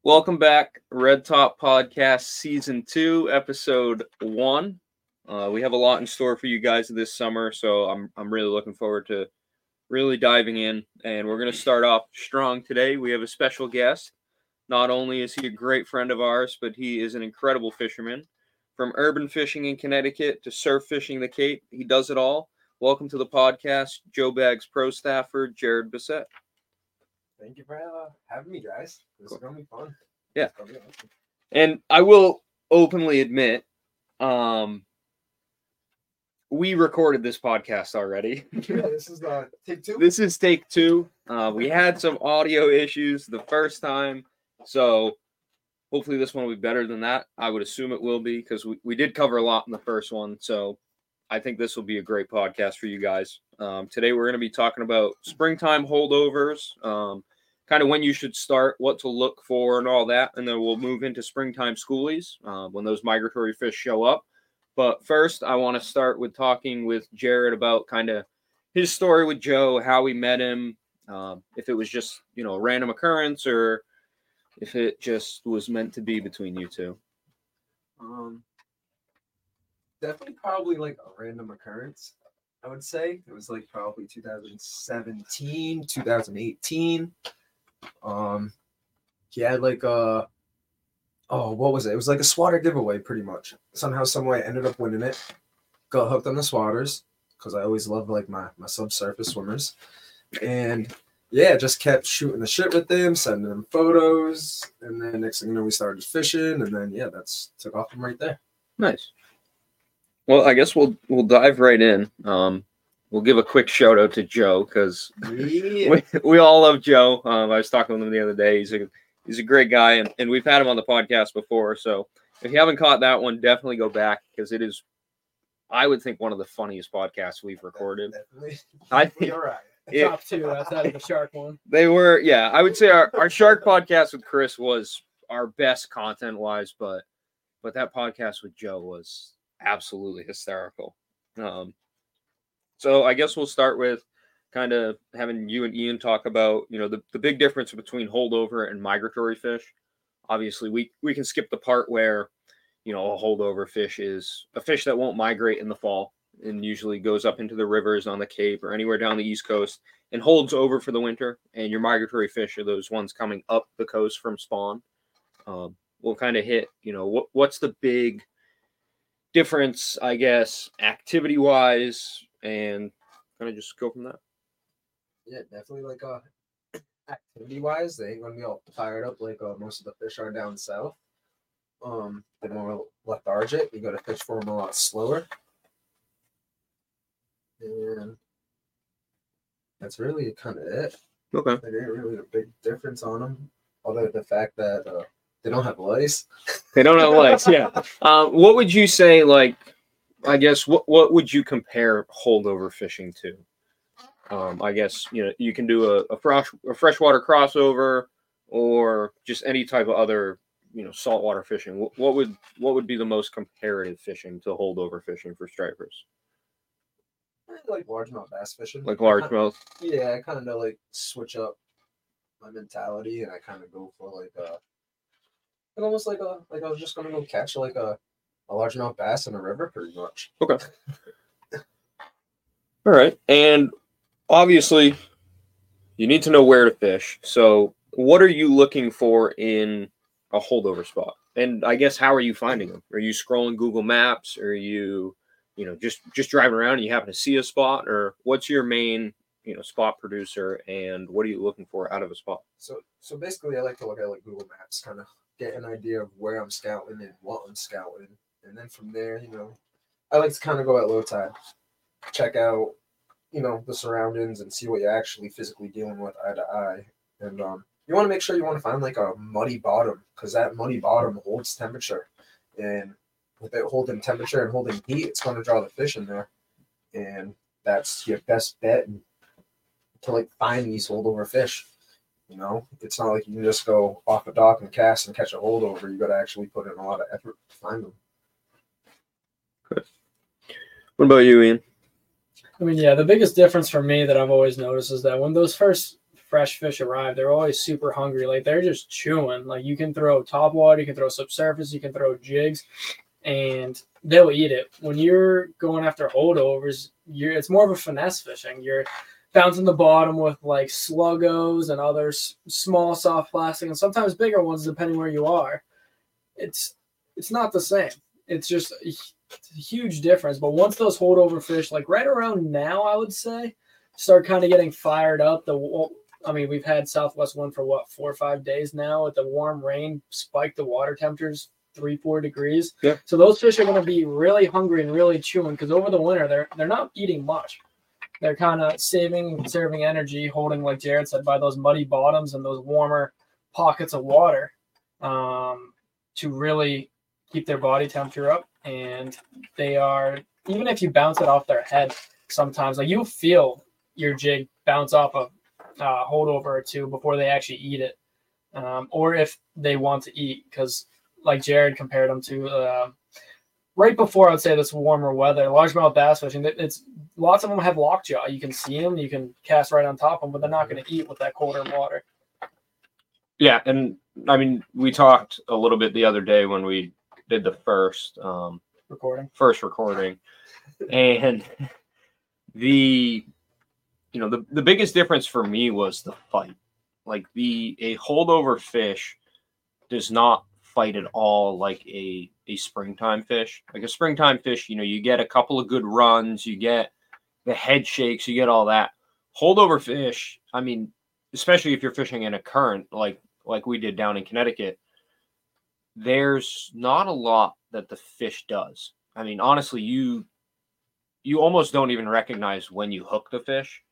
Welcome back, Red Top Podcast Season 2, Episode 1. We have a lot in store for you guys this summer, so I'm really looking forward to really diving in. And we're going to start off strong today. We have a special guest. Not only is he a great friend of ours, but he is an incredible fisherman. From urban fishing in Connecticut to surf fishing the Cape, he does it all. Welcome to the podcast, Joe Bags Pro Staffer, Jared Bissett. Thank you for having me, guys. This is going to be fun. Yeah. Be awesome. And I will openly admit, we recorded this podcast already. Yeah, this is take two. This is take two. We had some audio issues the first time, so hopefully this one will be better than that. I would assume it will be because we did cover a lot in the first one, so I think this will be a great podcast for you guys. Today we're going to be talking about springtime holdovers, kind of when you should start, what to look for and all that. And then we'll move into springtime schoolies when those migratory fish show up. But first, I want to start with talking with Jared about kind of his story with Joe, how we met him, if it was just, a random occurrence or if it just was meant to be between you two. Definitely probably like a random occurrence, I would say. It was like probably 2017, 2018. He had like what was it? It was like a swatter giveaway pretty much. Somehow, some way I ended up winning it. Got hooked on the swatters because I always loved like my subsurface swimmers. And yeah, just kept shooting the shit with them, sending them photos, and then next thing you know we started fishing, and then yeah, that's took off from right there. Nice. Well, I guess we'll dive right in. We'll give a quick shout out to Joe because we all love Joe. I was talking with him the other day. He's a great guy, and we've had him on the podcast before. So if you haven't caught that one, definitely go back because it is, I would think, one of the funniest podcasts we've recorded. Definitely. I think You're right. Top two outside of the shark one. They were, yeah. I would say our shark podcast with Chris was our best content wise, but that podcast with Joe was absolutely hysterical. So I guess we'll start with kind of having you and Ian talk about, the big difference between holdover and migratory fish. Obviously, we can skip the part where, a holdover fish is a fish that won't migrate in the fall and usually goes up into the rivers on the Cape or anywhere down the East Coast and holds over for the winter. And your migratory fish are those ones coming up the coast from spawn. We'll kind of hit, what's the big difference, I guess, activity-wise, and kind of just go from that. Yeah, definitely like activity-wise, they ain't gonna be all fired up like most of the fish are down south. They're more lethargic. You got to fish for them a lot slower, and that's really kind of it. Okay. There ain't really a big difference on them, other than the fact that they don't have lice. They don't have lice, yeah. What would you say, like, I guess, what would you compare holdover fishing to? I guess, you can do a freshwater crossover or just any type of other, saltwater fishing. What would be the most comparative fishing to holdover fishing for stripers? Like largemouth bass fishing. Like largemouth? Yeah, I kind of like switch up my mentality, and I kind of go for like almost like I was just gonna go catch like a largemouth bass in a river, pretty much. Okay. All right, and obviously, you need to know where to fish. So, what are you looking for in a holdover spot? And I guess, how are you finding them? Are you scrolling Google Maps? Or are you, just driving around and you happen to see a spot? Or what's your main, spot producer? And what are you looking for out of a spot? So basically, I like to look at like Google Maps, kind of get an idea of where I'm scouting and what I'm scouting, and then from there, I like to kind of go at low tide, check out, the surroundings and see what you're actually physically dealing with eye to eye. And you want to make sure you want to find like a muddy bottom, because that muddy bottom holds temperature. And with it holding temperature and holding heat, it's going to draw the fish in there. And that's your best bet to like find these holdover fish. It's not like you can just go off a dock and cast and catch a holdover. You got to actually put in a lot of effort to find them. Good. What about you, Ian? I mean, yeah, the biggest difference for me that I've always noticed is that when those first fresh fish arrive, they're always super hungry. Like they're just chewing. Like you can throw top water, you can throw subsurface, you can throw jigs, and they'll eat it. When you're going after holdovers, it's more of a finesse fishing. You're bouncing the bottom with like sluggos and other small soft plastic, and sometimes bigger ones depending where you are. It's not the same. It's just a huge difference. But once those holdover fish, like right around now, I would say, start kind of getting fired up. We've had Southwest Wind for 4 or 5 days now. With the warm rain, spiked the water temperatures 3-4 degrees. Yeah. So those fish are going to be really hungry and really chewing because over the winter they're not eating much. They're kind of saving and conserving energy, holding, like Jared said, by those muddy bottoms and those warmer pockets of water to really keep their body temperature up. And they are, even if you bounce it off their head, sometimes like you'll feel your jig bounce off a holdover or two before they actually eat it, or if they want to eat, because like Jared compared them to right before, I would say, this warmer weather, largemouth bass fishing. It's lots of them have lockjaw. You can see them, you can cast right on top of them, but they're not going to eat with that colder water. Yeah, and I mean, we talked a little bit the other day when we did the first recording, and the biggest difference for me was the fight. Like a holdover fish does not fight at all like a springtime fish. Like a springtime fish, you get a couple of good runs, you get the head shakes, you get all that. Holdover fish, I mean, especially if you're fishing in a current like we did down in Connecticut, there's not a lot that the fish does. I mean, honestly, you almost don't even recognize when you hook the fish.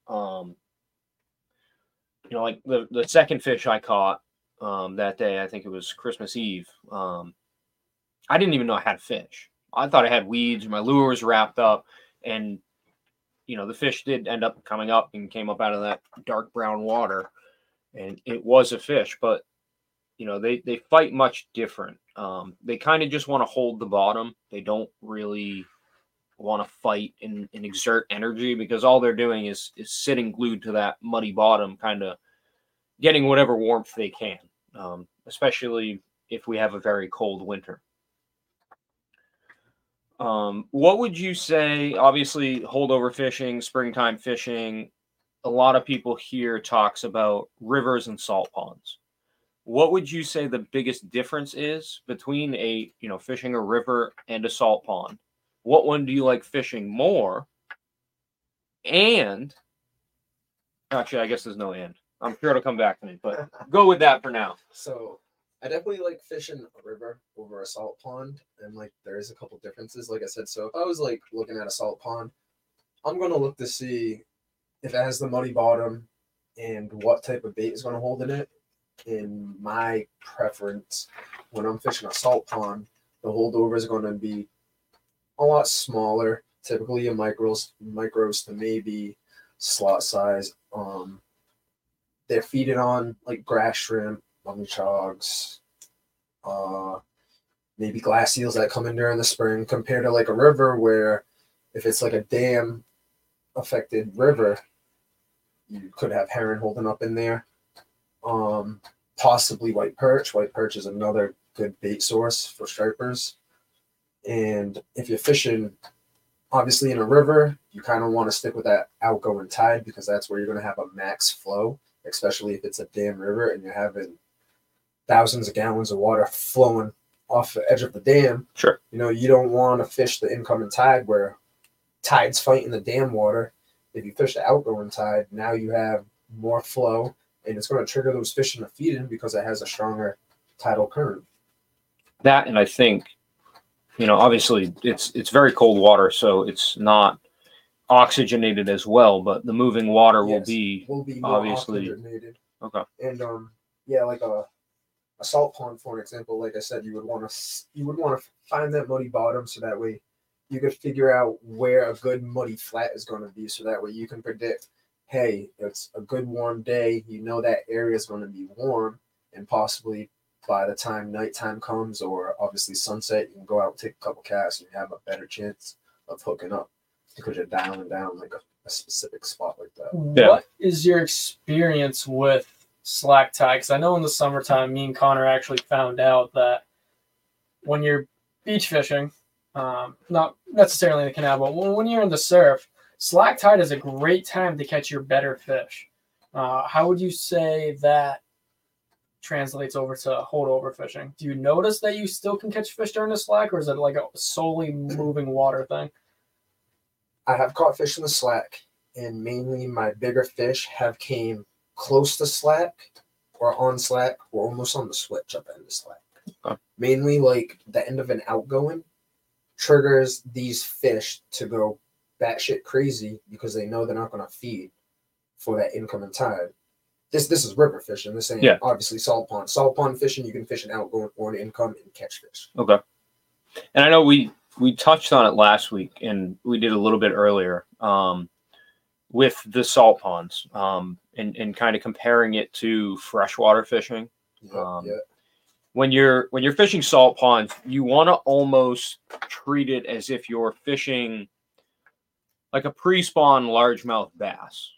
Like the second fish I caught that day, I think it was Christmas Eve. I didn't even know I had fish. I thought I had weeds. My lure was wrapped up, and the fish did end up coming up and came up out of that dark brown water, and it was a fish. But they fight much different. They kind of just want to hold the bottom. They don't really want to fight and exert energy, because all they're doing is sitting glued to that muddy bottom, kind of getting whatever warmth they can, especially if we have a very cold winter. What would you say? Obviously, holdover fishing, springtime fishing, a lot of people here talks about rivers and salt ponds. What would you say the biggest difference is between fishing a river and a salt pond? What one do you like fishing more? And actually, I guess there's no and. I'm sure it'll come back to me, but go with that for now. So I definitely like fishing a river over a salt pond, and like there is a couple differences. Like I said, so if I was like looking at a salt pond, I'm gonna look to see if it has the muddy bottom and what type of bait is gonna hold in it. In my preference, when I'm fishing a salt pond, the holdover is gonna be a lot smaller, typically a micros to maybe slot size. They're feeding on like grass shrimp, mummy chogs, maybe glass eels that come in during the spring, compared to like a river where if it's like a dam affected river, you could have herring holding up in there. Possibly white perch. White perch is another good bait source for stripers. And if you're fishing, obviously in a river, you kind of want to stick with that outgoing tide, because that's where you're going to have a max flow, especially if it's a dam river and you're having thousands of gallons of water flowing off the edge of the dam. Sure. You don't want to fish the incoming tide where tide's fighting the dam water. If you fish the outgoing tide, now you have more flow, and it's going to trigger those fish in the feed in because it has a stronger tidal current. That, and I think, obviously it's very cold water, so it's not oxygenated as well, but the moving water will be more obviously oxygenated. Okay. And like a salt pond, for example, like I said, you would want to find that muddy bottom, so that way you could figure out where a good muddy flat is going to be, so that way you can predict, hey, it's a good warm day, that area is going to be warm, and possibly by the time nighttime comes, or obviously sunset, you can go out and take a couple casts and you have a better chance of hooking up, because you're dialing down like a specific spot like that. What is your experience with slack tide? Because I know in the summertime, me and Connor actually found out that when you're beach fishing, not necessarily in the canal, but when you're in the surf, slack tide is a great time to catch your better fish. How would you say that translates over to holdover fishing? Do you notice that you still can catch fish during the slack, or is it like a solely moving water thing? I have caught fish in the slack, and mainly my bigger fish have came close to slack or on slack or almost on the switch up end of slack. Mainly like the end of an outgoing triggers these fish to go batshit crazy because they know they're not going to feed for that incoming tide. This is river fishing. This ain't obviously salt pond. Salt pond fishing, you can fish an outgoing or an income and catch fish. Okay. And I know we touched on it last week, and we did a little bit earlier with the salt ponds and kind of comparing it to freshwater fishing. When you're fishing salt ponds, you want to almost treat it as if you're fishing like a pre-spawn largemouth bass.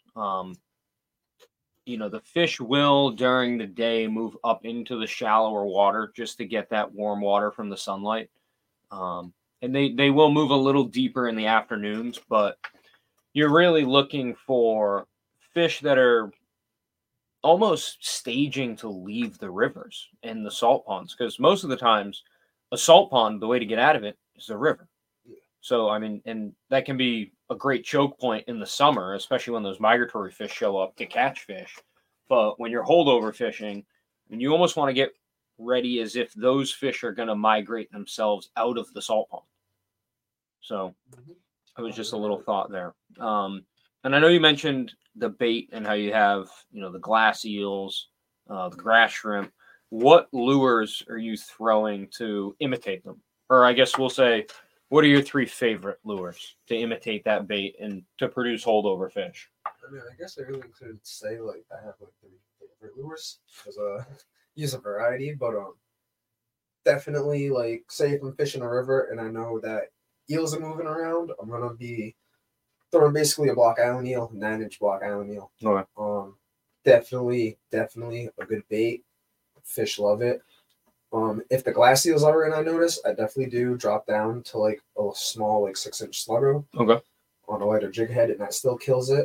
The fish will during the day move up into the shallower water just to get that warm water from the sunlight. And they will move a little deeper in the afternoons, but you're really looking for fish that are almost staging to leave the rivers and the salt ponds, because most of the times a salt pond, the way to get out of it is the river. So, I mean, and that can be a great choke point in the summer, especially when those migratory fish show up to catch fish. But when you're holdover fishing, and you almost want to get ready as if those fish are going to migrate themselves out of the salt pond. So it was just a little thought there. And I know you mentioned the bait and how you have, the glass eels, the grass shrimp. What lures are you throwing to imitate them? Or I guess we'll say, what are your 3 favorite lures to imitate that bait and to produce holdover fish? I mean, I guess I really could say like I have like 3 favorite lures because use a variety, but definitely like say if I'm fishing a river and I know that eels are moving around, I'm gonna be throwing basically a block island eel, 9-inch block island eel. Okay. Definitely a good bait. Fish love it. If the glass eels are in, I notice I definitely do drop down to like a small like 6-inch sluggo. Okay. On a lighter jig head, and that still kills it.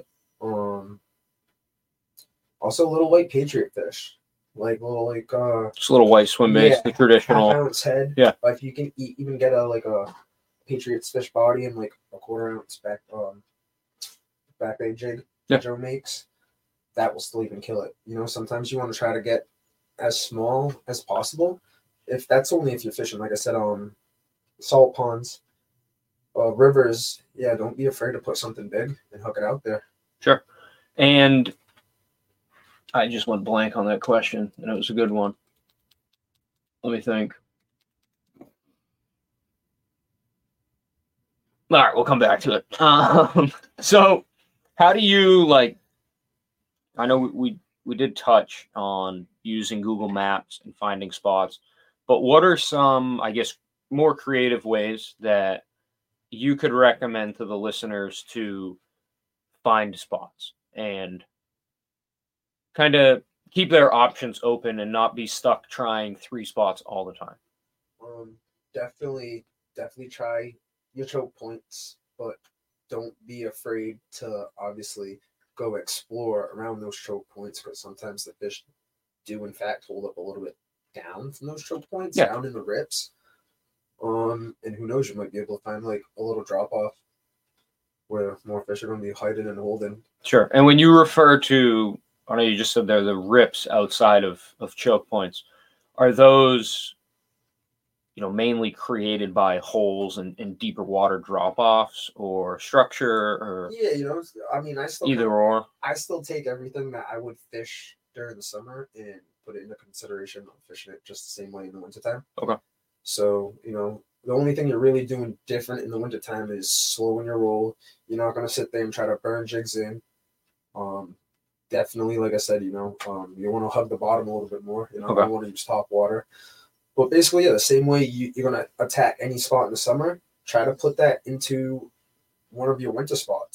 Also little white patriot fish, like little like just a little white swim baits, the traditional half-ounce head. Yeah. If you can even get a Patriots fish body and like a 1/4 ounce back bay jig Joe makes, that will still even kill it. Sometimes you want to try to get as small as possible. If you're fishing, like I said, salt ponds, rivers, don't be afraid to put something big and hook it out there. Sure. And I just went blank on that question, and it was a good one. Let me think. All right, we'll come back to it. So how do you I know we did touch on using Google Maps and finding spots, but what are some, I guess, more creative ways that you could recommend to the listeners to find spots and kind of keep their options open and not be stuck trying 3 spots all the time? Definitely try your choke points, but don't be afraid to obviously go explore around those choke points, because sometimes the fish do in fact hold up a little bit down from those choke points, down in the rips. And who knows, you might be able to find like a little drop off where more fish are going to be hiding and holding. Sure. And when you refer to, I know you just said there, the rips outside of choke points, are those, mainly created by holes and deeper water drop-offs or structure, or I still take everything that I would fish during the summer and put it into consideration of fishing it just the same way in the wintertime. Okay. So, the only thing you're really doing different in the wintertime is slowing your roll. You're not going to sit there and try to burn jigs in. Definitely, like I said, you want to hug the bottom a little bit more. You don't want to use top water. But basically, the same way you're going to attack any spot in the summer, try to put that into one of your winter spots.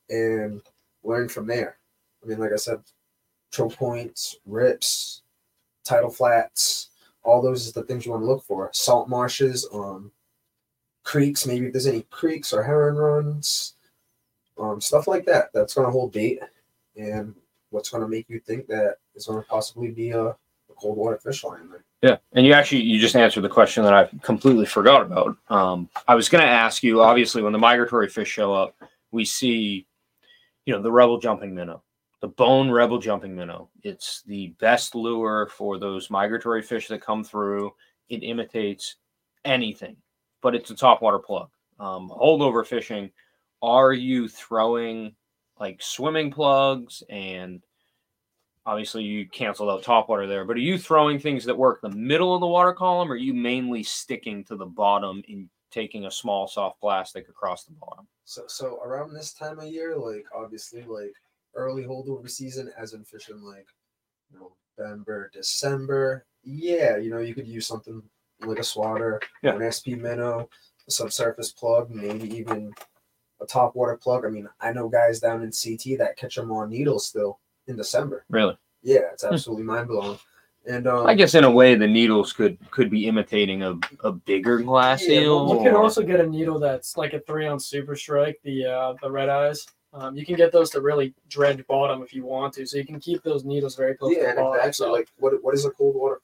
and learn from there. I mean, like I said, choke points, rips, tidal flats, all those are the things you want to look for. Salt marshes, creeks, maybe if there's any creeks or heron runs, stuff like that. That's going to hold bait, and what's going to make you think that is going to possibly be a cold water fish line there. Yeah, and you just answered the question that I completely forgot about. I was going to ask you, obviously, when the migratory fish show up, we see, the rebel jumping minnow, the bone rebel jumping minnow. It's the best lure for those migratory fish that come through. It imitates anything, but it's a topwater plug. Holdover fishing, are you throwing like swimming plugs, and obviously you canceled out topwater there, but are you throwing things that work the middle of the water column, or are you mainly sticking to the bottom and taking a small soft plastic across the bottom? So around this time of year, like obviously like early holdover season, as in fishing like November, December, you could use something like a swatter, an SP minnow, a subsurface plug, maybe even a topwater plug. I mean, I know guys down in CT that catch them on needles still in December. Really? Yeah, it's absolutely mind blowing. And I guess in a way the needles could be imitating a bigger glass eel. You can also get a needle that's like a 3-ounce Super Strike, the red eyes. You can get those to really dredge bottom if you want to, so you can keep those needles very close to the bottom. Yeah, actually, like what is a cold water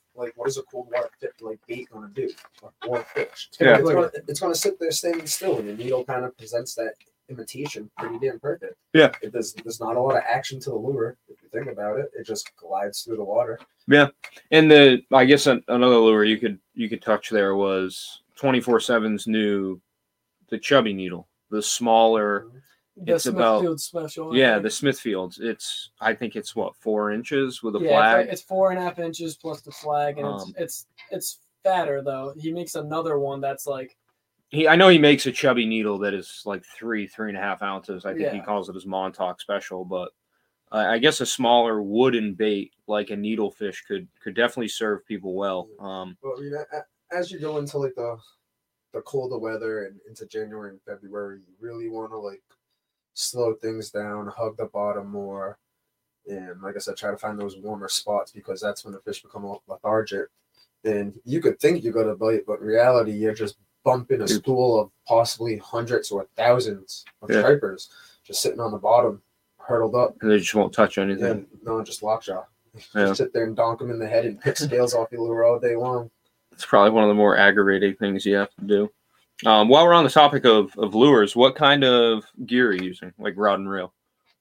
bait gonna do? Or fish? It's gonna sit there standing still, and the needle kind of presents that imitation pretty damn perfect. Yeah, there's not a lot of action to the lure. If you think about it, it just glides through the water. Yeah, and I guess another lure you could touch there was 24/7's new, the chubby needle, the smaller. The Smithfield special. The Smithfields. I think it's 4 inches with a flag. It's 4.5 inches plus the flag, and it's fatter though. He makes another one that's like. I know he makes a chubby needle that is like 3.5 ounces. I think he calls it his Montauk special, but I guess a smaller wooden bait like a needlefish could definitely serve people well. Well, I mean, as you go into like the colder weather and into January and February, you really want to like slow things down, hug the bottom more, and like I said, try to find those warmer spots, because that's when the fish become lethargic. And you could think you're gonna bite, but in reality, you're just bumping a spool of possibly hundreds or thousands of stripers just sitting on the bottom, hurtled up, and they just won't touch anything. Just lockjaw. Just sit there and donk them in the head and pick scales off your lure all day long. It's probably one of the more aggravating things you have to do. While we're on the topic of lures, what kind of gear are you using, like rod and reel?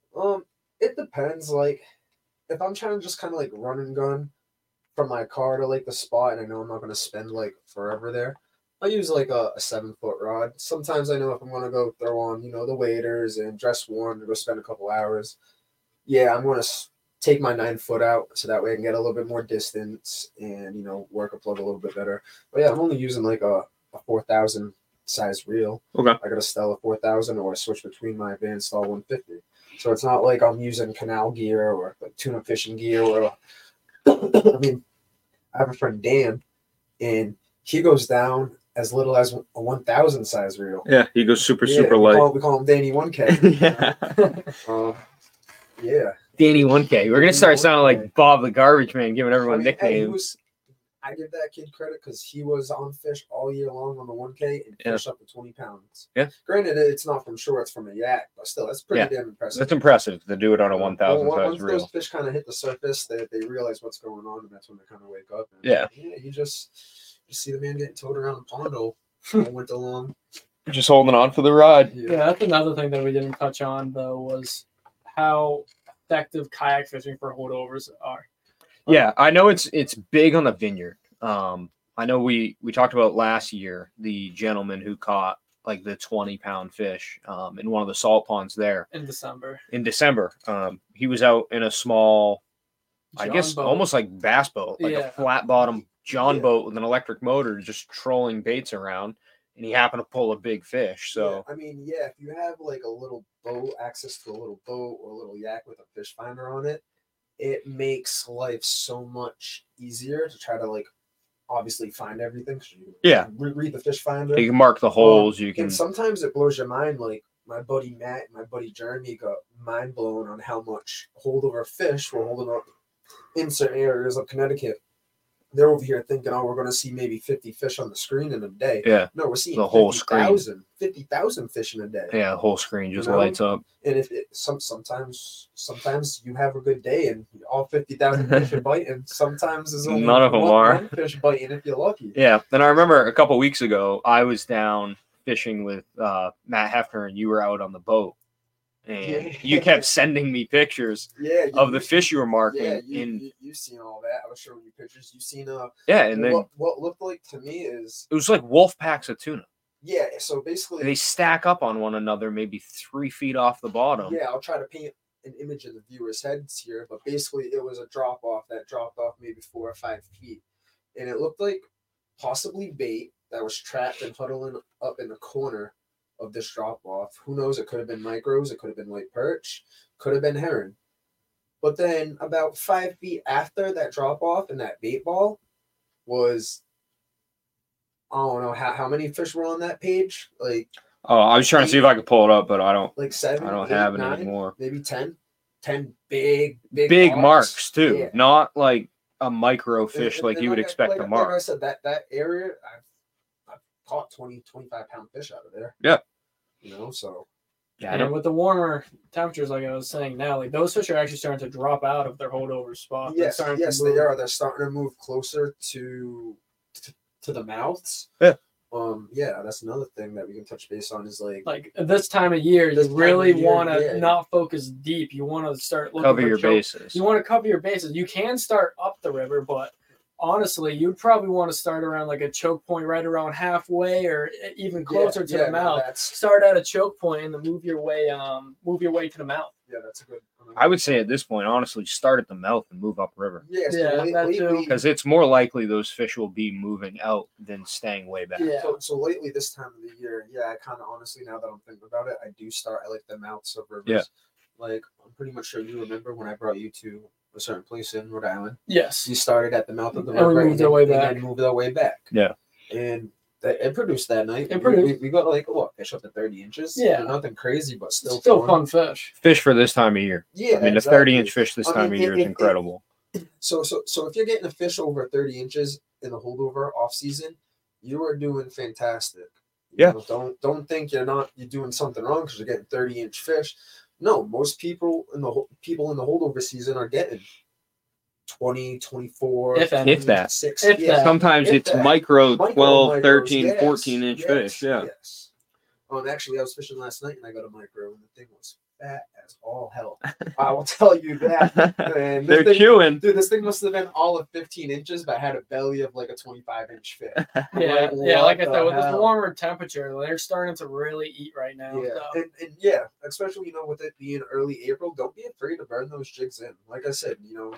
It depends. Like, if I'm trying to just kind of like run and gun from my car to like the spot, and I know I'm not going to spend like forever there, I use like a 7-foot rod. Sometimes I know if I'm going to go throw on, the waders and dress warm to go spend a couple hours, I'm going to take my 9-foot out so that way I can get a little bit more distance and, work a plug a little bit better. But I'm only using like a 4,000 size reel. Okay. I got a Stella 4000 or a switch between my Van Stahl 150. So it's not like I'm using canal gear or like tuna fishing gear or I mean, I have a friend Dan, and he goes down as little as a 1,000 size reel. Yeah, he goes super light. We call him Danny 1K. Danny 1K. We're gonna start sounding like Bob the Garbage Man, giving everyone nicknames. I give that kid credit because he was on fish all year long on the 1K and fish up to 20 pounds. Yeah. Granted, it's not from shore; it's from a yak, but still, that's pretty damn impressive. That's impressive to do it on a 1,000 size once reel. Those fish kind of hit the surface, they realize what's going on, and that's when they kind of wake up. And, you just see the man getting towed around the pond all winter long. Just holding on for the ride. Yeah, that's another thing that we didn't touch on though was how effective kayak fishing for holdovers are. Yeah, I know it's big on the Vineyard. I know we talked about last year the gentleman who caught like the 20-pound fish in one of the salt ponds there in December. He was out in a small, John I guess boat. Almost like bass boat, like a flat bottom John boat with an electric motor, just trolling baits around, and he happened to pull a big fish. So if you have like a little boat, access to a little boat or a little yak with a fish finder on it, it makes life so much easier to try to like obviously find everything. Read the fish finder. You can mark the holes. You can. And sometimes it blows your mind. Like my buddy Matt and my buddy Jeremy got mind blown on how much holdover fish were holding up in certain areas of Connecticut. They're over here thinking, oh, we're going to see maybe 50 fish on the screen in a day. Yeah. No, we're seeing The whole screen. 50,000 fish in a day. Yeah, the whole screen just You know? lights up. And if it, sometimes you have a good day and all 50,000 fish are biting. Sometimes there's only None of them are. one fish biting if you're lucky. Yeah. And I remember a couple weeks ago, I was down fishing with Matt Hefner, and you were out on the boat. And you kept sending me pictures of the fish you were marking. Yeah, you've seen all that. I was showing you pictures. You've seen and then what looked like to me is it was like wolf packs of tuna. Yeah, so basically They stack up on one another, maybe 3 feet off the bottom. Yeah, I'll try to paint an image in the viewer's heads here, but basically it was a drop off that dropped off maybe 4 or 5 feet, and it looked like possibly bait that was trapped and huddling up in the corner of this drop off. Who knows? It could have been micros, it could have been white perch, could have been herring. But then about 5 feet after that drop off and that bait ball was, I don't know how many fish were on that page. Like, Oh, I was trying to see if I could pull it up, but I don't. like 7, I don't 8, have it 9, anymore. maybe 10 big Marks too, Yeah. not like a micro fish And- like and you would expect to Like I mark. said, that area, I've caught 20, 25 pound fish out of there. Yeah. You know, so Yeah, I And don't. with the warmer temperatures, like I was saying now, like those fish are actually starting to drop out of their holdover spot. They're yes, starting yes, to they move. are. They're starting to move closer to the mouths. Yeah. Yeah, that's another thing that we can touch base on is like Like this time of year, This you time really of year, want to yeah. not focus deep. You want to start looking Cover for your bases. You want to cover your bases. You can start up the river, but honestly, you'd probably want to start around like a choke point right around halfway or even closer to the mouth. That's, Start at a choke point and then move your way to the mouth. yeah, that's a good. I would say at this point, honestly, start at the mouth and move upriver, Yeah, so Yeah, that too. lately, because it's more likely those fish will be moving out than staying way back. Yeah. So lately, this time of the year, yeah, I kind of honestly, now that I'm thinking about it, I do start at like the mouths of rivers. Yeah. Like, I'm pretty much sure you remember when I brought you to a certain place in Rhode Island. Yes. You started at the mouth of the And we river moved our way and back. then moved our way back. Yeah. And it produced that night. It produced. We got like, what, fish up to 30 inches? Yeah. Nothing crazy, but still Fun fish. Fish for this time of year. Yeah. I mean, exactly. the 30-inch fish this I time mean, of year is it- incredible. So if you're getting a fish over 30 inches in the holdover off season, you are doing fantastic. You Yeah. know, don't think you're doing something wrong because you're getting 30-inch fish. No, most people in the holdover season are getting 20, 24, If any. If that. 6. If that. Sometimes If it's that. micro Micro 12, micros, 13, yes, 14-inch yes, fish. Yeah. Yes. Actually, I was fishing last night and I got a micro and the thing was fat as all hell. I will tell you that. And They're this thing, chewing. dude, this thing must have been all of 15 inches, but had a belly of like a 25-inch fish. Yeah, Like, like I what said, the with this hell? warmer temperature, they're starting to really eat right now. Yeah, so. and yeah, especially with it being early April, don't be afraid to burn those jigs in. Like I said,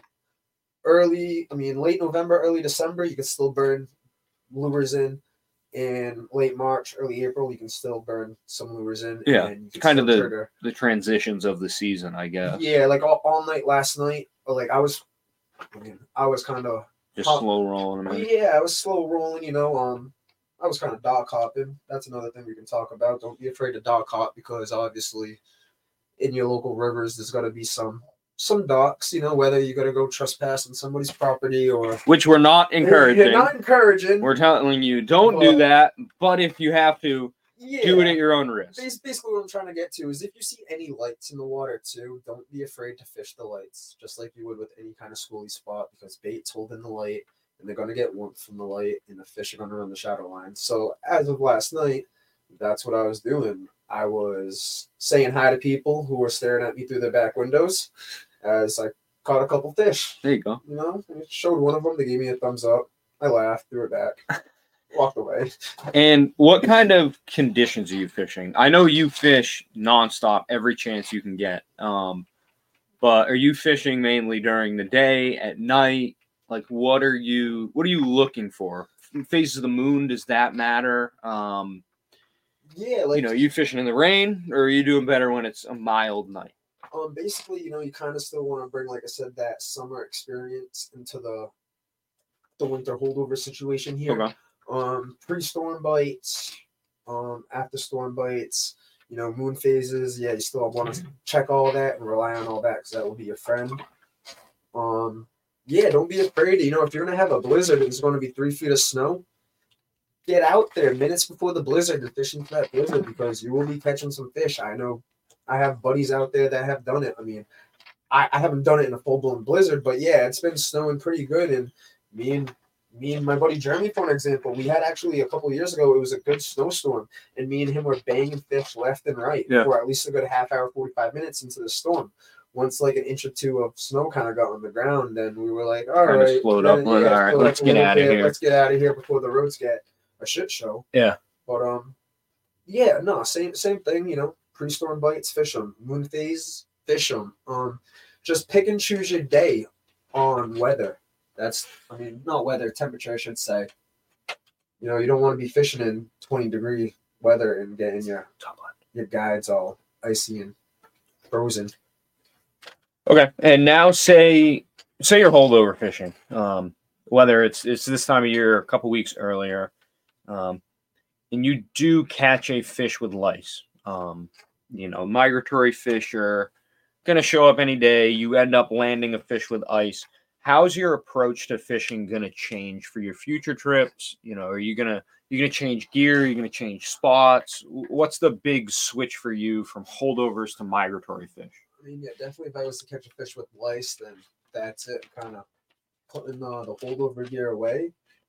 late November, early December, you can still burn lures in. In late March, early April, you can still burn some lures in. Yeah, and you can kind of still the- trigger. The transitions of the season, I guess. Yeah, like all night last night, like I was kind of Just Huh. slow rolling them in. yeah, I was slow rolling. I was kind of dog hopping. That's another thing we can talk about. Don't be afraid to dog hop because obviously, in your local rivers, there's got to be some docks. Whether you got to go trespass on somebody's property or Which we're not encouraging. You're not encouraging. We're telling you, don't do But- that. But if you have to, yeah. do it at your own risk. Basically, what I'm trying to get to is if you see any lights in the water too, don't be afraid to fish the lights, just like you would with any kind of schoolie spot, because bait's holding the light, and they're going to get warmth from the light, and the fish are going to run the shadow line. So as of last night, that's what I was doing. I was saying hi to people who were staring at me through their back windows as I caught a couple fish. There you go. I showed one of them. They gave me a thumbs up. I laughed, threw it back, walked away. And what kind of conditions are you fishing? I know you fish nonstop every chance you can get. But are you fishing mainly during the day, at night? Like, what are you looking for? Phases of the moon, does that matter? Yeah, like You fishing in the rain, or are you doing better when it's a mild night? basically, you kind of still want to bring, like I said, that summer experience into the winter holdover situation here. Okay. Pre-storm bites, after storm bites, moon phases. Yeah, you still want to check all that and rely on all that because that will be your friend. Yeah, don't be afraid. If you're gonna have a blizzard, it's going to be 3 feet of snow. Get out there minutes before the blizzard to fish into that blizzard because you will be catching some fish. I know I have buddies out there that have done it. I mean, I haven't done it in a full-blown blizzard, but yeah, it's been snowing pretty good. And me and my buddy Jeremy, for an example, we had actually a couple of years ago, it was a good snowstorm, and me and him were banging fish left and right for at least a good half hour, 45 minutes into the storm. Once like an inch or two of snow kind of got on the ground, then we were like, all right, slowed up. All right, let's get out of here. Let's get out of here before the roads get a shit show. Yeah. But yeah, no, same thing. Pre-storm bites, fish them. Moon phase, fish them. Just pick and choose your day on weather. Not weather, temperature, I should say. You don't want to be fishing in 20-degree weather and getting your guides all icy and frozen. Okay, and now say you're holdover fishing, whether it's this time of year, a couple weeks earlier, and you do catch a fish with lice. Migratory fish are going to show up any day. You end up landing a fish with ice. How's your approach to fishing going to change for your future trips? Are you going to change gear? Are you going to change spots? What's the big switch for you from holdovers to migratory fish? Yeah, definitely if I was to catch a fish with lice, then that's it. Kind of putting the holdover gear away.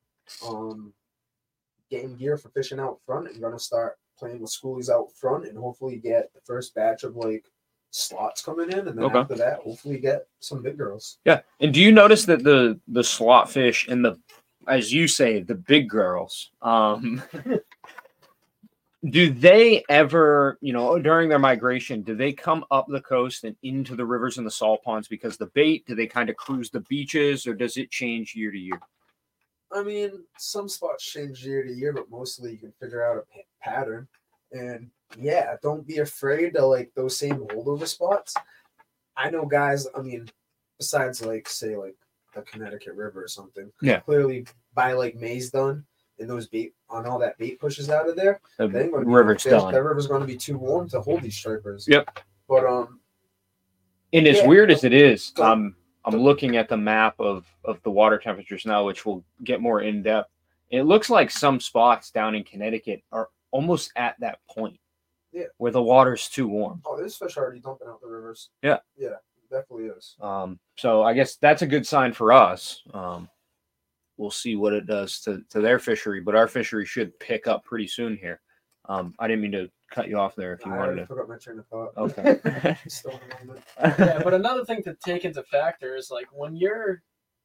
Getting gear for fishing out front and going to start playing with schoolies out front and hopefully get the first batch of slots coming in, and then after that, hopefully get some big girls. Yeah, and do you notice that the slot fish and as you say, the big girls, do they ever, during their migration, do they come up the coast and into the rivers and the salt ponds because the bait? Do they kind of cruise the beaches, or does it change year to year? Some spots change year to year, but mostly you can figure out a pattern. And yeah, don't be afraid to those same holdover spots. I know guys, besides say the Connecticut River or something. Yeah. Clearly by May's done and those bait on all that bait pushes out of there. The river's done. That river's going to be too warm to hold these stripers. Yep. But and as weird as it is, I'm looking at the map of the water temperatures now, which will get more in depth. It looks like some spots down in Connecticut are almost at that point. Yeah. Where the water's too warm. Oh, there's fish already dumping out the rivers. Yeah. Yeah, definitely is. So I guess that's a good sign for us. We'll see what it does to their fishery, but our fishery should pick up pretty soon here. I didn't mean to cut you off there if you wanted to. I forgot my train of thought. Okay. Still in a moment. Yeah, but another thing to take into factor is when you're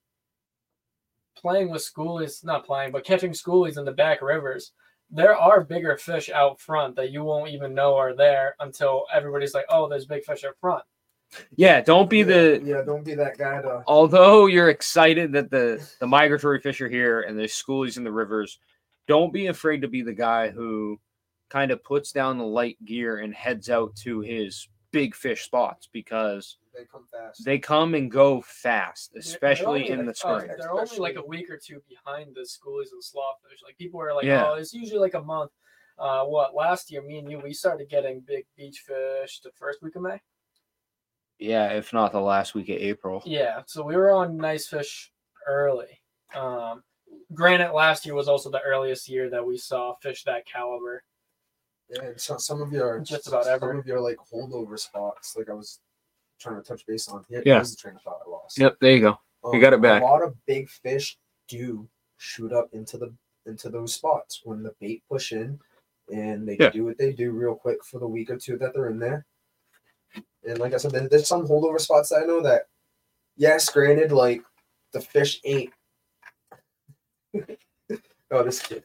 playing with schoolies, not playing, but catching schoolies in the back rivers, there are bigger fish out front that you won't even know are there until everybody's like, oh, there's big fish up front. Yeah, don't be don't be that guy to. Although you're excited that the migratory fish are here and there's schoolies in the rivers, don't be afraid to be the guy who kind of puts down the light gear and heads out to his big fish spots because they come fast. They come and go fast, especially in the spring. They're only a week or two behind the schoolies and slawfish. People are oh, it's usually a month. Last year, me and you, we started getting big beach fish the first week of May. Yeah, if not the last week of April. Yeah, so we were on nice fish early. Granted, last year was also the earliest year that we saw fish that caliber. Yeah, and some of your holdover spots, I was trying to touch base on. Yeah, that was the train of thought I lost. Yep, there you go. You got it back. A lot of big fish do shoot up into those spots when the bait push in, and they do what they do real quick for the week or two that they're in there. And like I said, there's some holdover spots that I know that, yes, granted, the fish ain't. Oh, this kid.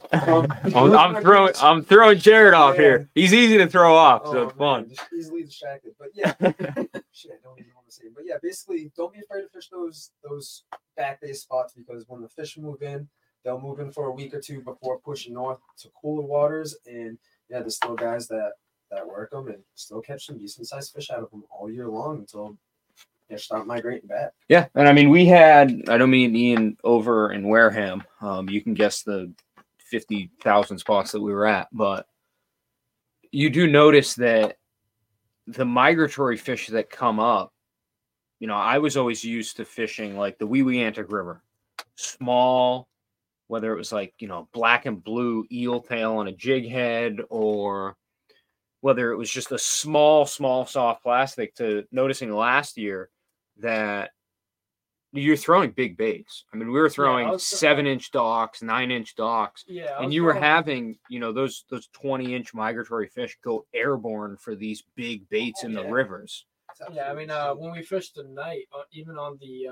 I'm throwing Jared off here. He's easy to throw off, so it's fun. Just easily distracted, but yeah. Shit, I don't even want to say it. But yeah, basically, don't be afraid to fish those back-based spots because when the fish move in, they'll move in for a week or two before pushing north to cooler waters. And yeah, there's still guys that work them and still catch some decent-sized fish out of them all year long until they start migrating back. Yeah, and I know me and Ian over in Wareham. You can guess the 50,000 spots that we were at, but you do notice that the migratory fish that come up, I was always used to fishing like the Wee Wee Antic River, small, whether it was like, black and blue eel tail on a jig head, or whether it was just a small soft plastic, to noticing last year that you're throwing big baits. I mean, we were throwing 7-inch docks, 9-inch docks, and you were having, those 20-inch migratory fish go airborne for these big baits in the rivers. Yeah, I mean, when we fished tonight, even on the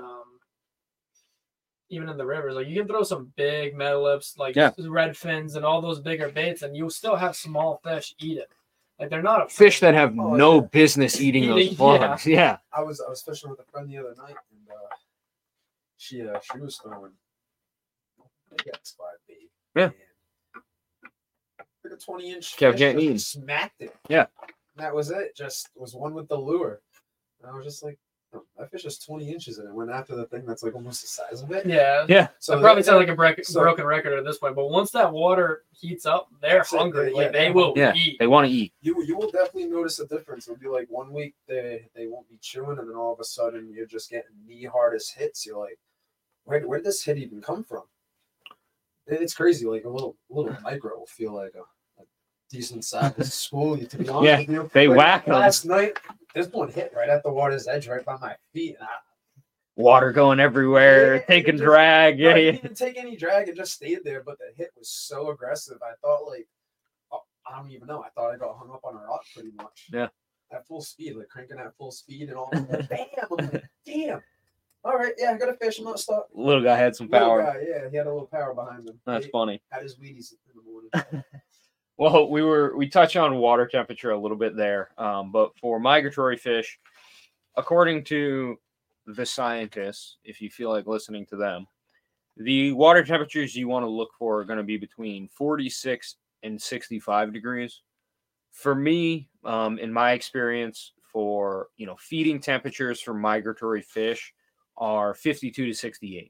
even in the rivers, like you can throw some big metal lips, like red fins and all those bigger baits, and you'll still have small fish eat it. Like they're not fish that have no business eating those bugs. Yeah. I was fishing with a friend the other night, and she was throwing big X5 bait. Yeah. Like a 20-inch Kept fish, getting eaten. Smacked it. Yeah. And that was it. Just was one with the lure. And I was just like, that fish is 20 inches, and it went after the thing that's like almost the size of it. Yeah. Yeah. So I probably sound like a broken record at this point, but once that water heats up, they're hungry. They will eat. They want to eat. You will definitely notice a difference. It'll be like 1 week they won't be chewing, and then all of a sudden you're just getting knee hardest hits. You're like, where did this hit even come from? And it's crazy. Like a little micro will feel like a decent size school. To be honest with you, they whack them. Last night, this one hit right at the water's edge, right by my feet. And water going everywhere, taking drag. I didn't even take any drag. It just stayed there. But the hit was so aggressive. I thought I don't even know. I thought I got hung up on a rock pretty much. Yeah. At full speed, like cranking at full speed and all. Bam! I'm like, damn. All right, I got a fish. I'm not stuck. Little guy had some power. He had a little power behind him. That's funny. Had his Wheaties in the morning. Well, we touched on water temperature a little bit there, but for migratory fish, according to the scientists, if you feel like listening to them, the water temperatures you want to look for are going to be between 46 and 65 degrees. For me, in my experience, for feeding temperatures for migratory fish are 52 to 68.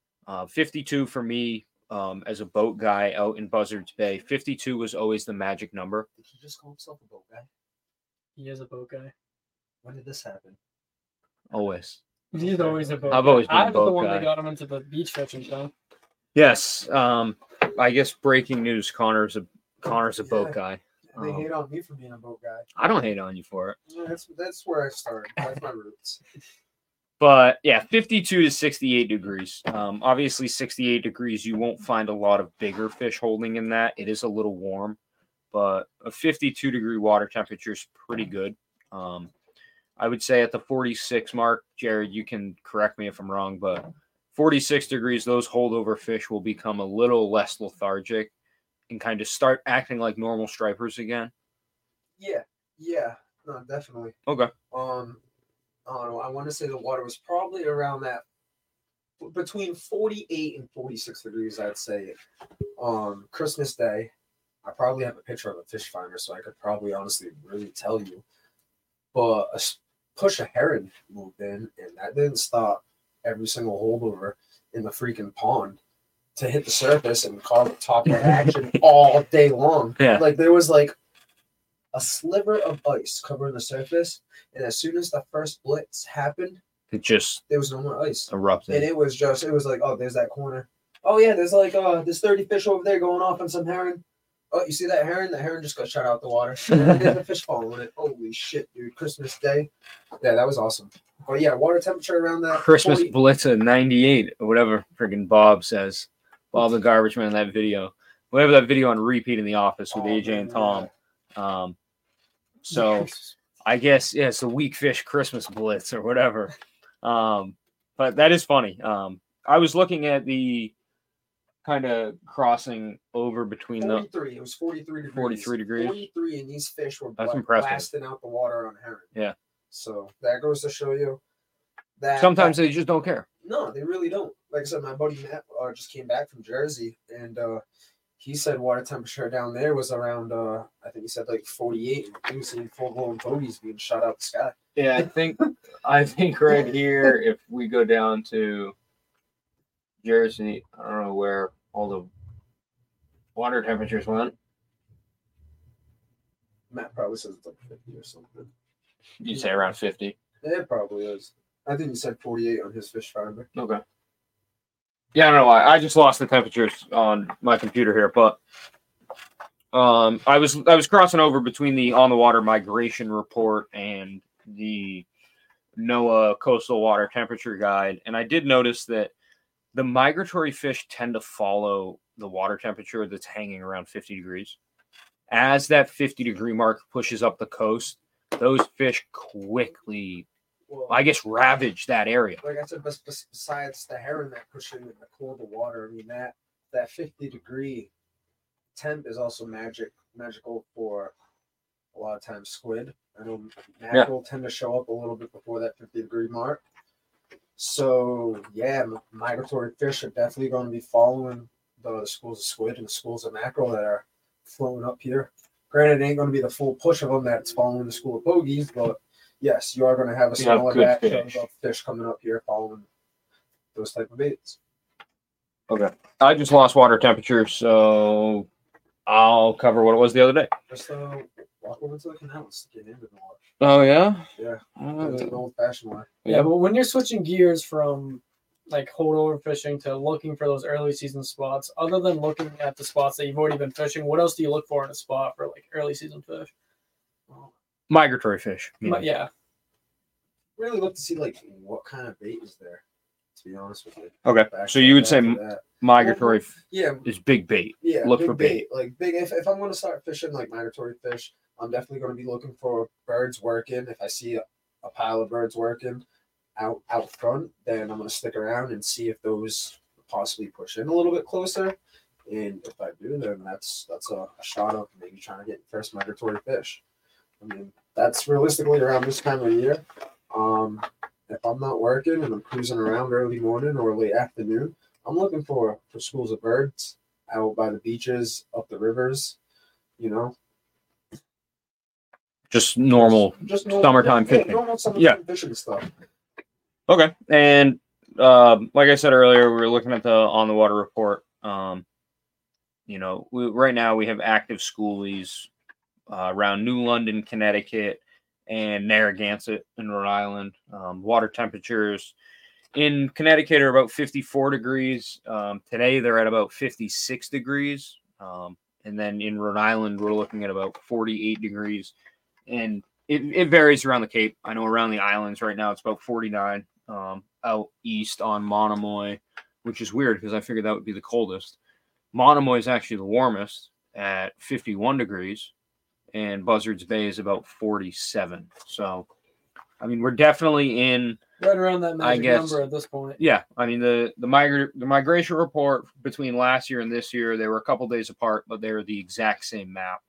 52 for me. As a boat guy out in Buzzards Bay, 52 was always the magic number. Did he just call himself a boat guy? He is a boat guy. When did this happen? Always. He's always a boat guy. I've always been a boat guy. I was the one that got him into the beach fishing thing. Yes. I guess breaking news, Connor's a boat guy. They hate on me for being a boat guy. I don't hate on you for it. Yeah, that's where I started. That's my roots. But yeah, 52 to 68 degrees. Obviously, 68 degrees, you won't find a lot of bigger fish holding in that. It is a little warm, but a 52-degree water temperature is pretty good. I would say at the 46 mark, Jared, you can correct me if I'm wrong, but 46 degrees, those holdover fish will become a little less lethargic and kind of start acting like normal stripers again. Yeah, no, definitely. Okay. I want to say the water was probably around that between 48 and 46 degrees, I'd say. Christmas Day, I probably have a picture of a fish finder, so I could probably honestly really tell you. But a push of heron moved in, and that didn't stop every single holdover in the freaking pond to hit the surface and cause top of action all day long. Yeah. Like there was like a sliver of ice covering the surface, and as soon as the first blitz happened, it just there was no more ice. Erupted. And it was like, oh, there's that corner. Oh yeah, there's like there's 30 fish over there going off on some heron. Oh, you see that heron? That heron just got shot out the water. There's a fish following it. Holy shit, dude. Christmas Day. Yeah, that was awesome. But yeah, water temperature around that. Christmas 40... blitz of 98, or whatever friggin' Bob says. Bob the garbage man in that video. We have that video on repeat in the office with AJ and Tom. So I guess, yeah, it's the weak fish Christmas blitz or whatever. But that is funny. I was looking at the kind of crossing over between 43. It was 43 degrees. 43 degrees. 43, and these fish were blasting out the water on heron. Yeah. So that goes to show you that sometimes they just don't care. No, they really don't. Like I said, my buddy Matt just came back from Jersey, and he said water temperature down there was around, I think he said like 48. And he was seeing full-blown bogeys being shot out the sky. Yeah, I think right here, if we go down to Jersey, I don't know where all the water temperatures went. Matt probably says it's like 50 or something. You say around 50. Yeah, it probably is. I think he said 48 on his fish finder. Okay. Yeah, I don't know why. I just lost the temperatures on my computer here, but I was crossing over between the on the water migration report and the NOAA coastal water temperature guide, and I did notice that the migratory fish tend to follow the water temperature that's hanging around 50 degrees. As that 50-degree mark pushes up the coast, those fish quickly, Well, I guess, ravage that area. like I said, besides the herring that push in the colder water, I mean that 50-degree temp is also magical for a lot of times squid. I know mackerel tend to show up a little bit before that 50-degree mark. So yeah, migratory fish are definitely going to be following the schools of squid and the schools of mackerel that are floating up here. Granted, it ain't going to be the full push of them that's following the school of bogies, but yes, you are going to have a smaller batch of fish coming up here following those type of baits. Okay. I just lost water temperature, so I'll cover what it was the other day. Just walk over to the canal and get into the water. Oh, yeah? Yeah. The old-fashioned way. Yeah, but when you're switching gears from like holdover fishing to looking for those early season spots, other than looking at the spots that you've already been fishing, what else do you look for in a spot for like early season fish? Migratory fish. Yeah. Really look to see like what kind of bait is there, to be honest with you. Okay. So you would say migratory is big bait. Yeah. Look for bait. Like big if I'm gonna start fishing like migratory fish, I'm definitely gonna be looking for birds working. If I see a pile of birds working out front, then I'm gonna stick around and see if those possibly push in a little bit closer. And if I do, then that's a shot of maybe trying to get first migratory fish. I mean, that's realistically around this time of year. If I'm not working and I'm cruising around early morning or late afternoon, I'm looking for schools of birds out by the beaches, up the rivers, Just normal summertime fishing. Normal summertime fishing stuff. Okay. And like I said earlier, we were looking at the on the water report. Right now we have active schoolies around New London, Connecticut, and Narragansett in Rhode Island. Water temperatures in Connecticut are about 54 degrees. Today they're at about 56 degrees. And then in Rhode Island, we're looking at about 48 degrees. And it varies around the Cape. I know around the islands right now it's about 49. Out east on Monomoy, which is weird because I figured that would be the coldest. Monomoy is actually the warmest at 51 degrees. And Buzzards Bay is about 47. So, I mean, we're definitely in right around that magic number at this point. Yeah, I mean the migration report between last year and this year, they were a couple days apart, but they were the exact same map.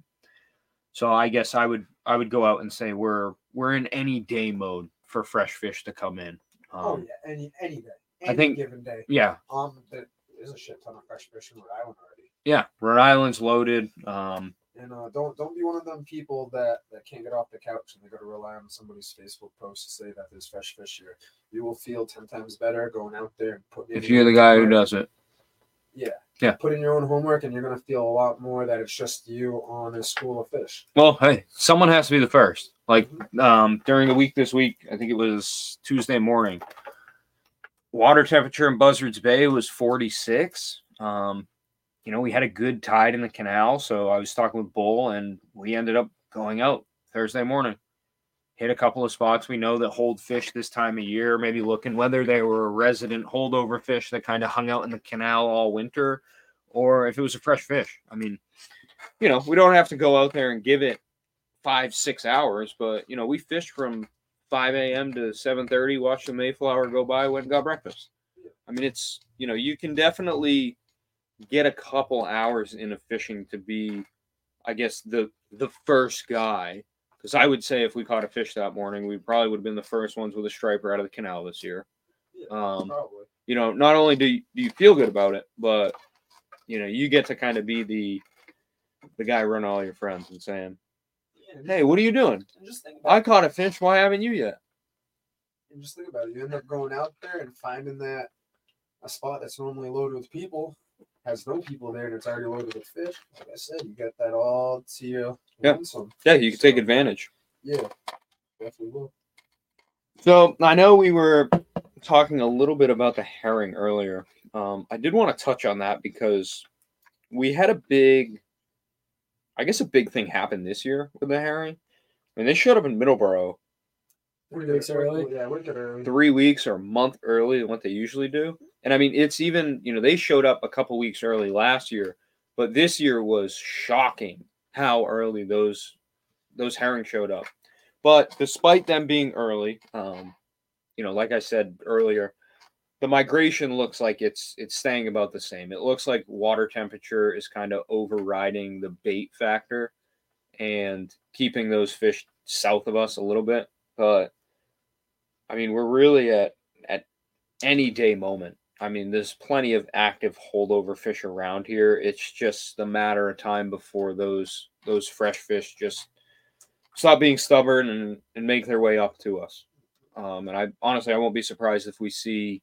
So I guess I would go out and say we're in any day mode for fresh fish to come in. Any day, I think given day. Yeah. There's a shit ton of fresh fish in Rhode Island already. Yeah, Rhode Island's loaded. And don't be one of them people that can't get off the couch and they got to rely on somebody's Facebook post to say that there's fresh fish here. You will feel 10 times better going out there and putting in. If you're the guy who does it. Yeah. Put in your own homework and you're going to feel a lot more that it's just you on a school of fish. Well, hey, someone has to be the first. Like during the week this week, I think it was Tuesday morning, water temperature in Buzzards Bay was 46. We had a good tide in the canal, so I was talking with Bull, and we ended up going out Thursday morning. Hit a couple of spots we know that hold fish this time of year, maybe looking whether they were a resident holdover fish that kind of hung out in the canal all winter, or if it was a fresh fish. I mean, we don't have to go out there and give it 5-6 hours, but, we fished from 5 a.m. to 7:30, watched the Mayflower go by, went and got breakfast. I mean, it's, you can definitely get a couple hours in of fishing to be, I guess, the first guy. Because I would say if we caught a fish that morning, we probably would have been the first ones with a striper out of the canal this year. Yeah, probably. Not only do you feel good about it, but, you get to kind of be the guy running all your friends and saying, hey, what are you doing? I caught a fish. Why haven't you yet? And just think about it. You end up going out there and finding that a spot that's normally loaded with people has no people there and it's already loaded with fish. Like I said, you get that all to Yeah. win some. Yeah, you can take So, advantage. Yeah, definitely will. So I know we were talking a little bit about the herring earlier. I did want to touch on that because we had a big thing happen this year with the herring. I mean, they showed up in Middleborough 3 weeks early. Yeah, wicked early. 3 weeks or a month early than what they usually do. And I mean, it's even, they showed up a couple weeks early last year, but this year was shocking how early those herring showed up. But despite them being early, like I said earlier, the migration looks like it's staying about the same. It looks like water temperature is kind of overriding the bait factor and keeping those fish south of us a little bit. But I mean, we're really at any day moment. I mean, there's plenty of active holdover fish around here. It's just a matter of time before those fresh fish just stop being stubborn and make their way up to us. And I won't be surprised if we see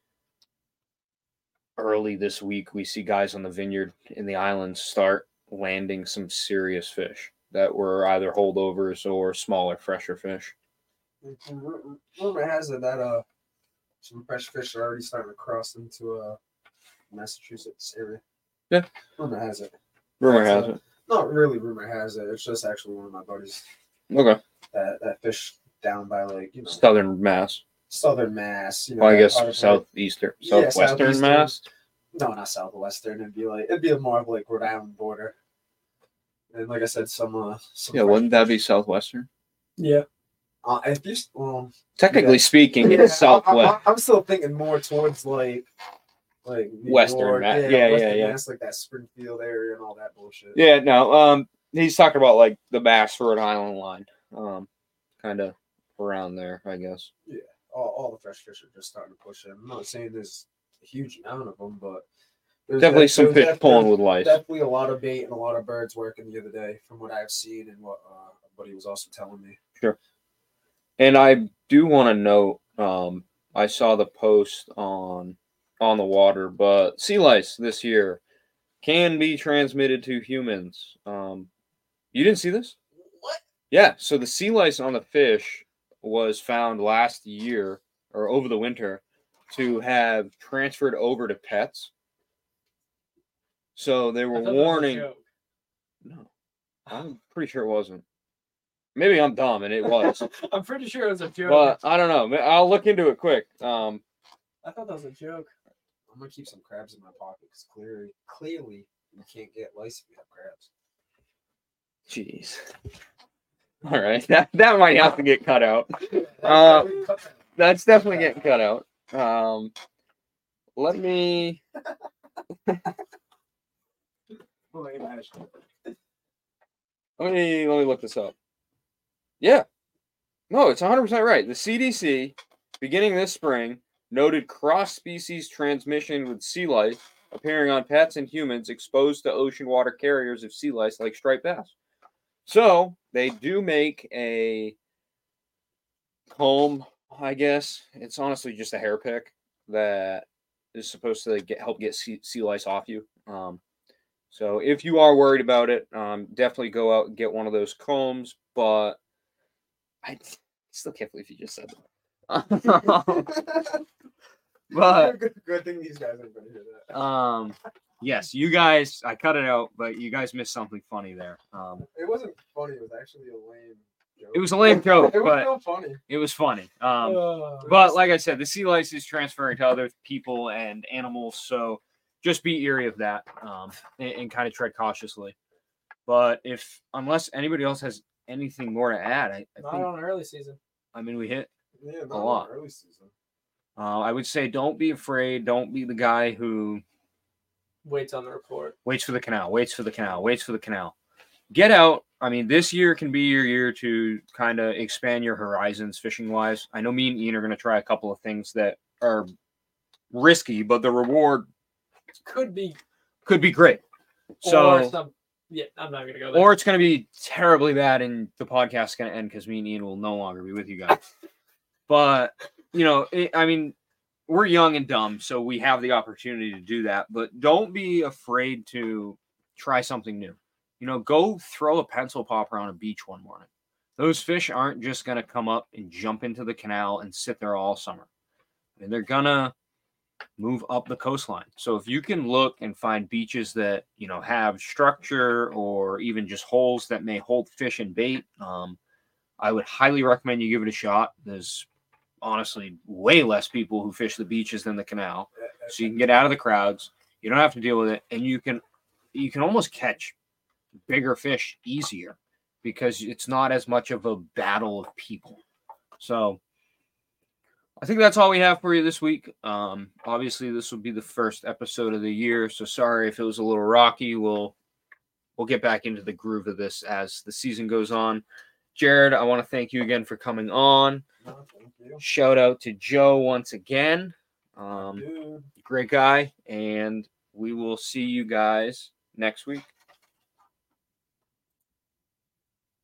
early this week, we see guys on the vineyard in the islands start landing some serious fish that were either holdovers or smaller, fresher fish. Rumor has it that some fresh fish are already starting to cross into Massachusetts area. Yeah. Rumor has it. Rumor has it. Not really rumor has it. It's just actually one of my buddies. Okay. That fish down by Southern Mass. Southern Mass. Well, I guess southwestern Mass. No, not southwestern. It'd be more of like Rhode Island border. And like I said, some wouldn't that be southwestern? Yeah. If you technically speaking, it's southwest. I'm still thinking more towards like Western Mass. Yeah. Mass, like that Springfield area and all that bullshit. Yeah, no. He's talking about like the Bass Rhode Island line. Kind of around there, I guess. Yeah. All the fresh fish are just starting to push in. I'm not saying there's a huge amount of them, but there's definitely some fish pulling with lice. Definitely a lot of bait and a lot of birds working the other day, from what I've seen and what buddy was also telling me. Sure. And I do want to note, I saw the post on the water, but sea lice this year can be transmitted to humans. You didn't see this? What? Yeah. So the sea lice on the fish was found last year or over the winter to have transferred over to pets. So they were warning. No, I'm pretty sure it wasn't. Maybe I'm dumb and it was. I'm pretty sure it was a joke. But I don't know. I'll look into it quick. I thought that was a joke. I'm gonna keep some crabs in my pocket because clearly you can't get lice if you have crabs. Jeez. All right, that might have to get cut out. That's definitely getting cut out. Let me look this up. Yeah, no, it's 100% right. The CDC, beginning this spring, noted cross-species transmission with sea lice appearing on pets and humans exposed to ocean water carriers of sea lice like striped bass. So they do make a comb, I guess. It's honestly just a hair pick that is supposed to help get sea lice off you. So if you are worried about it, definitely go out and get one of those combs. But I still can't believe you just said that. But good thing these guys aren't going to hear that. Yes, you guys. I cut it out, but you guys missed something funny there. It wasn't funny. It was actually a lame joke. It was a lame joke, It was but real funny. it was funny. But like I said, the sea lice is transferring to other people and animals, so just be eerie of that and kind of tread cautiously. But unless anybody else has anything more to add, I not think, on early season. I mean, we hit not a lot. Early season. I would say don't be afraid. Don't be the guy who waits on the report. Waits for the canal. Get out. I mean, this year can be your year to kind of expand your horizons fishing-wise. I know me and Ian are going to try a couple of things that are risky, but the reward could be great. So, I'm not going to go there. Or it's going to be terribly bad and the podcast is going to end because me and Ian will no longer be with you guys. But, we're young and dumb, so we have the opportunity to do that. But don't be afraid to try something new. go throw a pencil popper on a beach one morning. Those fish aren't just going to come up and jump into the canal and sit there all summer. I mean, they're going to move up the coastline. So if you can look and find beaches that, have structure or even just holes that may hold fish and bait, I would highly recommend you give it a shot. There's honestly way less people who fish the beaches than the canal. So you can get out of the crowds. You don't have to deal with it. And you can almost catch bigger fish easier because it's not as much of a battle of people. So I think that's all we have for you this week. Obviously, this will be the first episode of the year, so sorry if it was a little rocky. We'll get back into the groove of this as the season goes on. Jared, I want to thank you again for coming on. No, thank you. Shout out to Joe once again. Dude. Great guy, and we will see you guys next week.